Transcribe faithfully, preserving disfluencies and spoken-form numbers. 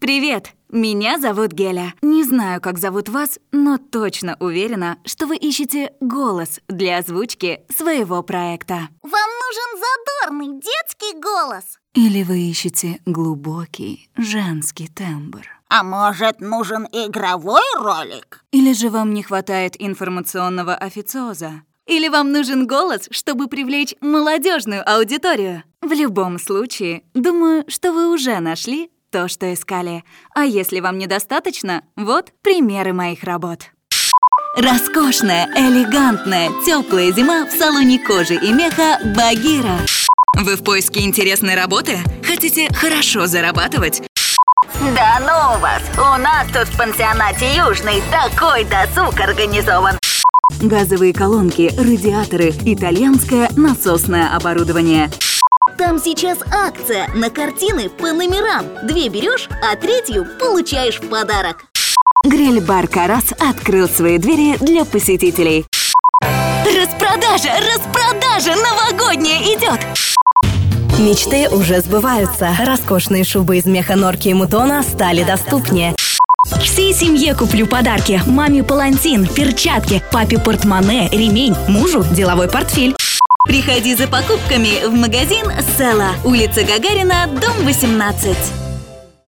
Привет! Меня зовут Геля. Не знаю, как зовут вас, но точно уверена, что вы ищете голос для озвучки своего проекта. Вам нужен задорный детский голос? Или вы ищете глубокий женский тембр? А может, нужен игровой ролик? Или же вам не хватает информационного официоза? Или вам нужен голос, чтобы привлечь молодежную аудиторию? В любом случае, думаю, что вы уже нашли то, что искали. А если вам недостаточно, вот примеры моих работ. Роскошная, элегантная, теплая зима в салоне кожи и меха «Багира». Вы в поиске интересной работы? Хотите хорошо зарабатывать? Да ну вас! У нас тут в пансионате Южный такой досуг организован. Газовые колонки, радиаторы, итальянское насосное оборудование. Там сейчас акция на картины по номерам. Две берешь, а третью получаешь в подарок. Гриль-бар «Карас» открыл свои двери для посетителей. Распродажа! Распродажа новогодняя идет! Мечты уже сбываются. Роскошные шубы из меха норки и мутона стали доступнее. Всей семье куплю подарки. Маме палантин, перчатки, папе портмоне, ремень, мужу деловой портфель. Приходи за покупками в магазин «Села», улица Гагарина, дом восемнадцать.